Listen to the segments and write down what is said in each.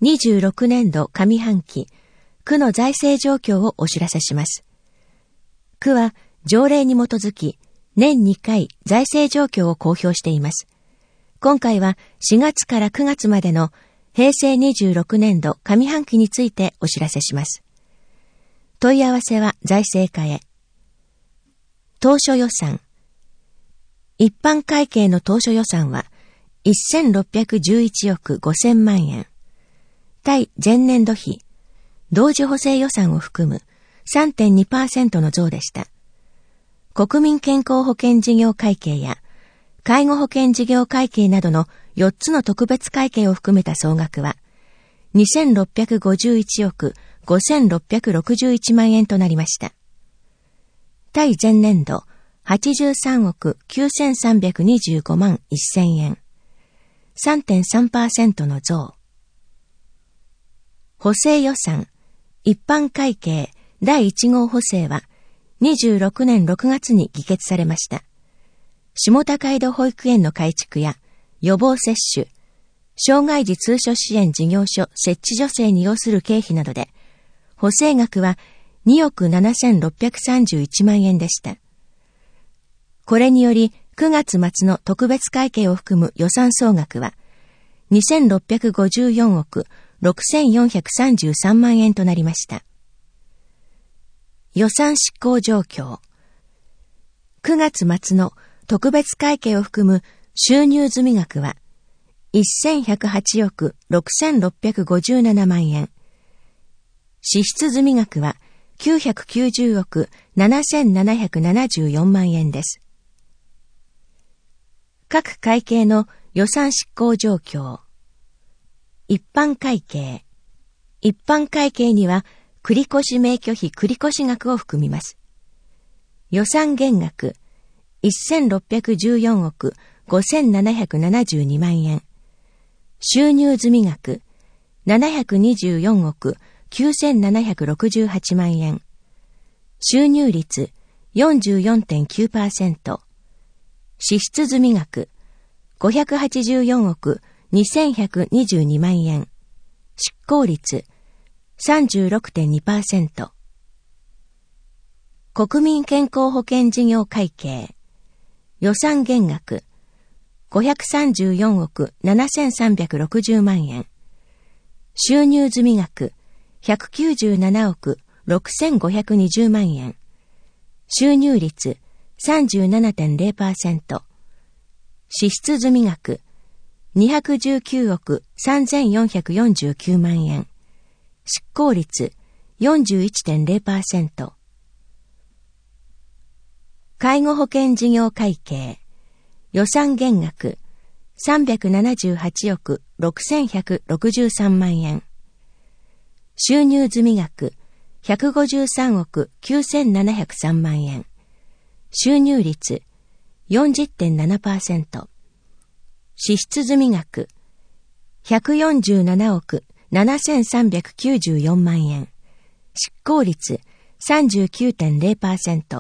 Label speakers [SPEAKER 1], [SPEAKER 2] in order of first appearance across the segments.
[SPEAKER 1] 26年度上半期、区の財政状況をお知らせします。区は条例に基づき、年2回財政状況を公表しています。今回は4月から9月までの平成26年度上半期についてお知らせします。問い合わせは財政課へ。当初予算。一般会計の当初予算は1611億5000万円。対前年度比、同時補正予算を含む 3.2% の増でした。国民健康保険事業会計や介護保険事業会計などの4つの特別会計を含めた総額は2651億5661万円となりました。対前年度83億9325万1000円。3.3% の増。補正予算、一般会計第1号補正は26年6月に議決されました。下高井戸保育園の改築や予防接種、障害児通所支援事業所設置助成に要する経費などで、補正額は2億7631万円でした。これにより9月末の特別会計を含む予算総額は2654億6433万円となりました。予算執行状況。9月末の特別会計を含む収入済額は1108億6657万円。支出済額は990億7774万円です。各会計の予算執行状況。一般会計。一般会計には繰越免許費繰越額を含みます。予算減額1614億5772万円。収入済額724億9768万円。収入率 44.9%。支出済額584億2122万円。執行率 36.2%。国民健康保険事業会計。予算減額534億7360万円。収入済額197億6520万円。収入率 37.0%。支出済額219億3449万円。執行率 41.0%。介護保険事業会計。予算減額378億6163万円。収入済額153億9703万円。収入率 40.7%。支出済額147億7394万円。執行率 39.0%。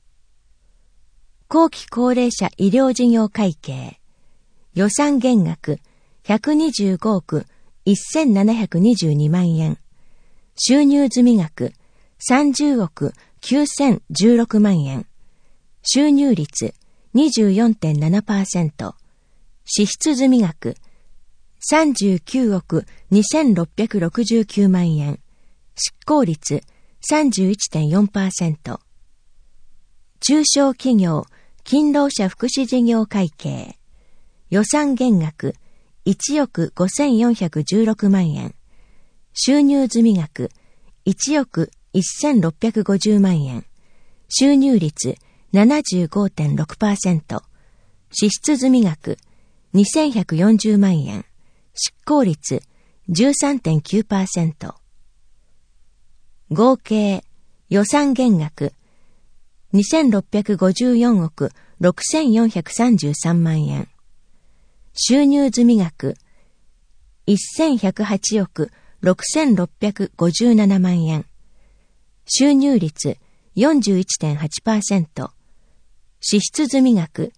[SPEAKER 1] 後期高齢者医療事業会計。予算減額125億1722万円。収入済額30億9016万円。収入率 24.7%。支出済額39億2669万円。執行率 31.4%。中小企業勤労者福祉事業会計。予算減額1億5416万円。収入済額1億1650万円。収入率 75.6%。支出済額2140万円。執行率 13.9%。合計予算減額2654億6433万円。収入済額1108億6657万円。収入率 41.8%。支出済額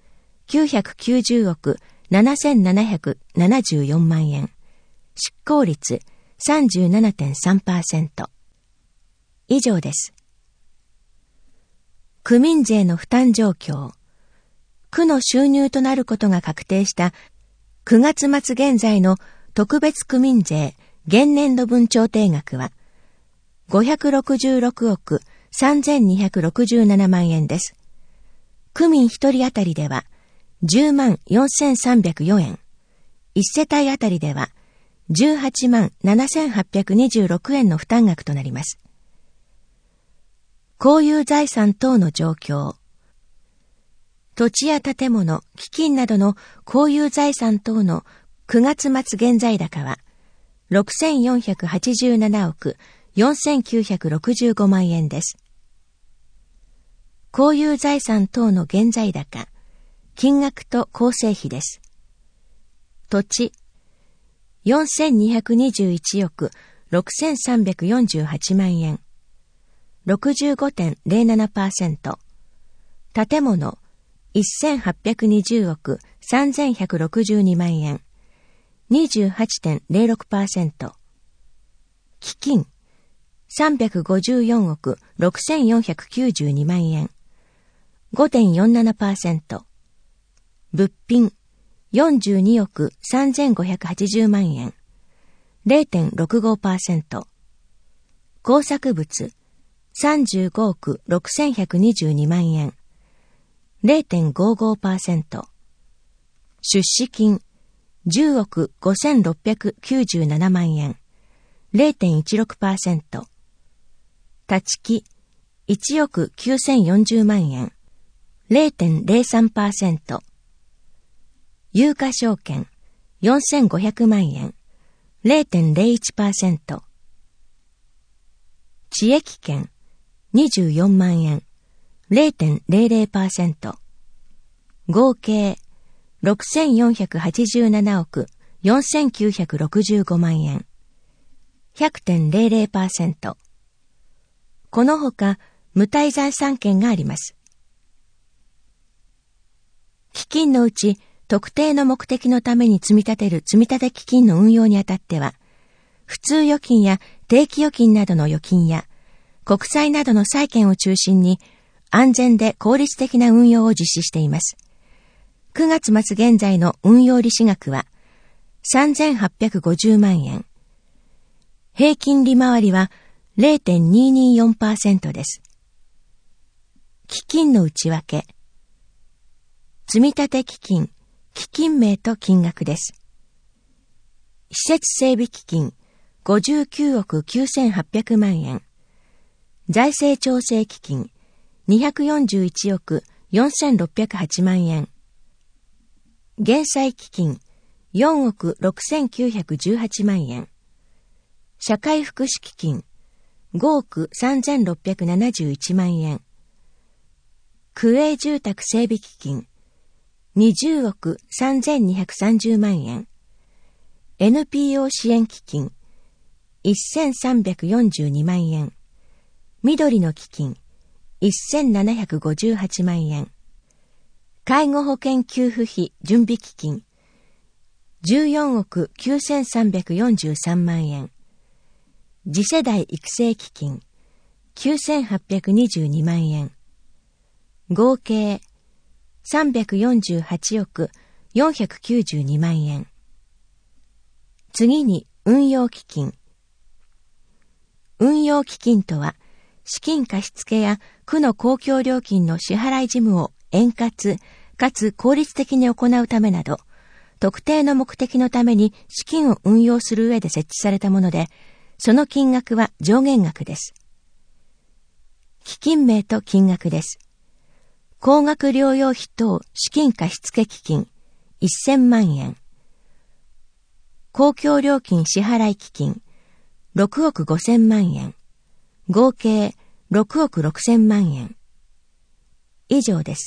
[SPEAKER 1] 990億7774万円。執行率 37.3%。以上です。区民税の負担状況。区の収入となることが確定した9月末現在の特別区民税現年度分調定額は566億3267万円です。区民1人当たりでは10万4304円。1世帯当たりでは18万7826円の負担額となります。公有財産等の状況。土地や建物、基金などの公有財産等の9月末現在高は6487億4965万円です。公有財産等の現在高、金額と構成比です。土地、4221億6348万円、65.07%。建物、1820億3162万円、28.06%。基金、354億6492万円、5.47%。物品、42億3580万円、0.65%。工作物、35億6122万円、0.55%。出資金、10億5697万円、0.16%。立ち木、1億9040万円、0.03%。有価証券、4500万円、0.01%。地益権、24万円、0.00%。合計、6487億4965万円、100.00%。このほか、無滞財産権があります。基金のうち、特定の目的のために積み立てる積立基金の運用にあたっては、普通預金や定期預金などの預金や、国債などの債券を中心に、安全で効率的な運用を実施しています。9月末現在の運用利子額は、3850万円。平均利回りは 0.224% です。基金の内訳。積立基金、基金名と金額です。施設整備基金、59億9800万円。財政調整基金、241億4608万円。減債基金、4億6918万円。社会福祉基金、5億3671万円。区営住宅整備基金、20億3230万円。NPO 支援基金、1342万円。緑の基金、1758万円。介護保険給付費準備基金、14億9343万円。次世代育成基金、9822万円。合計、348億492万円。次に、運用基金。運用基金とは、資金貸付や区の公共料金の支払い事務を円滑かつ効率的に行うためなど、特定の目的のために資金を運用する上で設置されたもので、その金額は上限額です。基金名と金額です。高額療養費等資金貸付基金1000万円。公共料金支払い基金6億5000万円。合計6億6000万円。以上です。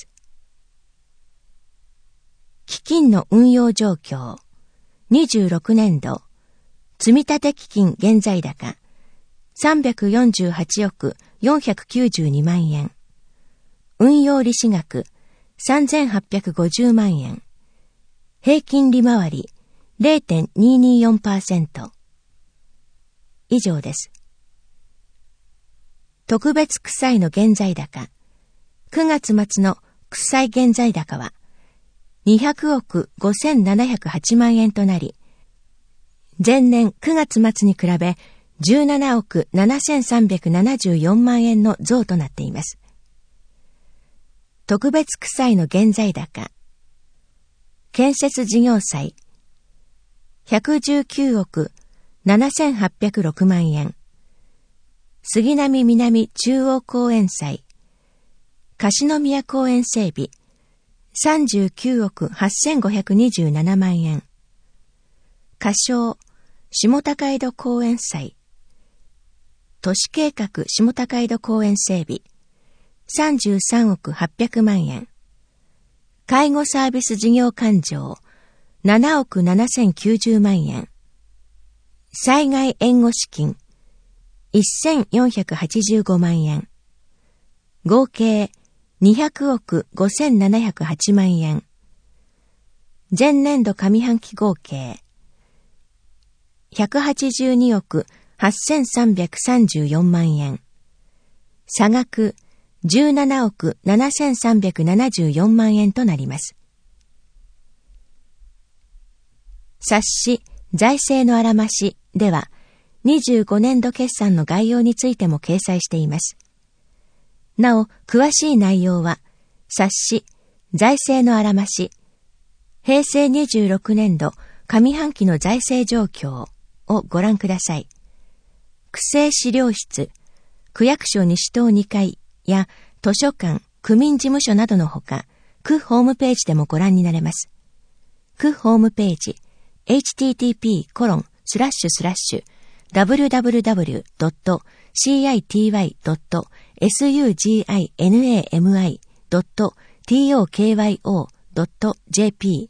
[SPEAKER 1] 基金の運用状況。26年度。積立基金現在高。348億492万円。運用利子額。3850万円。平均利回り。0.224%。 以上です。特別区債の現在高、9月末の区債現在高は200億5708万円となり、前年9月末に比べ17億7374万円の増となっています。特別区債の現在高、建設事業債119億7806万円、杉並南中央公園債、樫宮公園整備39億8527万円、仮称下高井戸公園債、都市計画下高井戸公園整備33億800万円、介護サービス事業勘定7億7090万円、災害援護資金1485万円、合計200億5708万円、前年度上半期合計182億8334万円、差額17億7374万円となります。冊子財政のあらましでは25年度決算の概要についても掲載しています。なお、詳しい内容は冊子財政のあらまし平成26年度上半期の財政状況をご覧ください。区政資料室、区役所西棟2階や図書館、区民事務所などのほか、区ホームページでもご覧になれます。区ホームページ、http://www.city.tokyo.jp/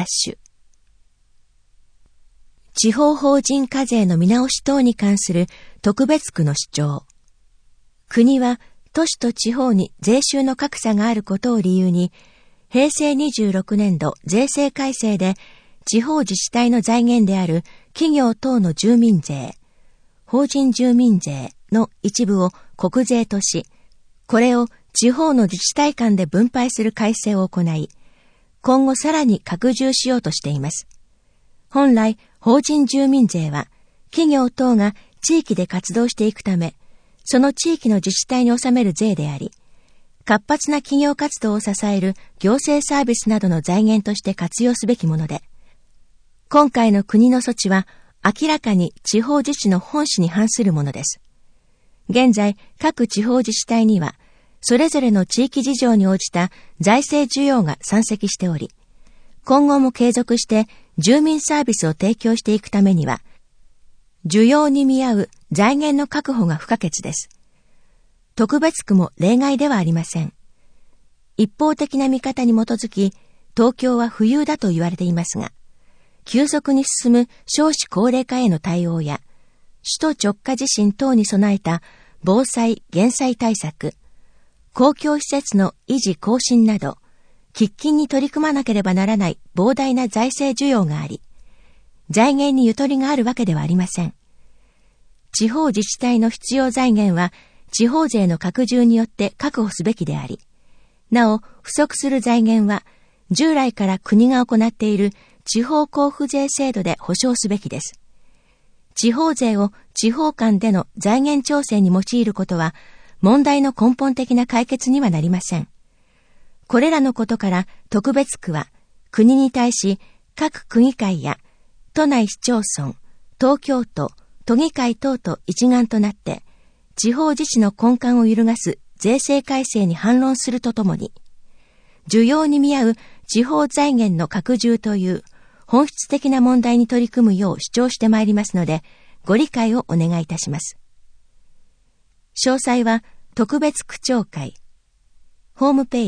[SPEAKER 1] 地方法人課税の見直し等に関する特別区の主張。国は都市と地方に税収の格差があることを理由に、平成26年度税制改正で地方自治体の財源である企業等の住民税、法人住民税の一部を国税とし、これを地方の自治体間で分配する改正を行い、今後さらに拡充しようとしています。本来、法人住民税は企業等が地域で活動していくため、その地域の自治体に納める税であり、活発な企業活動を支える行政サービスなどの財源として活用すべきもので、今回の国の措置は明らかに地方自治の本旨に反するものです。現在、各地方自治体には、それぞれの地域事情に応じた財政需要が山積しており、今後も継続して住民サービスを提供していくためには、需要に見合う財源の確保が不可欠です。特別区も例外ではありません。一方的な見方に基づき、東京は富裕だと言われていますが、急速に進む少子高齢化への対応や、首都直下地震等に備えた防災・減災対策、公共施設の維持更新など、喫緊に取り組まなければならない膨大な財政需要があり、財源にゆとりがあるわけではありません。地方自治体の必要財源は、地方税の拡充によって確保すべきであり、なお、不足する財源は、従来から国が行っている地方交付税制度で保障すべきです。地方税を地方間での財源調整に用いることは、問題の根本的な解決にはなりません。これらのことから特別区は、国に対し各区議会や都内市町村、東京都、都議会等と一丸となって、地方自治の根幹を揺るがす税制改正に反論するとともに、需要に見合う地方財源の拡充という本質的な問題に取り組むよう主張してまいりますので、ご理解をお願いいたします。詳細は特別区長会、ホームペー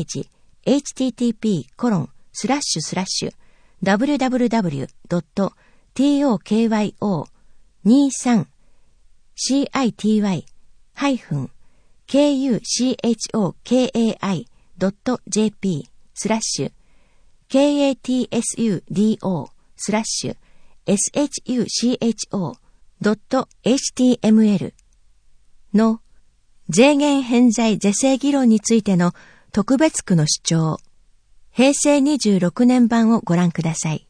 [SPEAKER 1] ジ、http://www.tokyo-city-kuchokai.jp/KATSUDO/SHUCHO .html の税源偏在是正議論についての特別区の主張、平成26年版をご覧ください。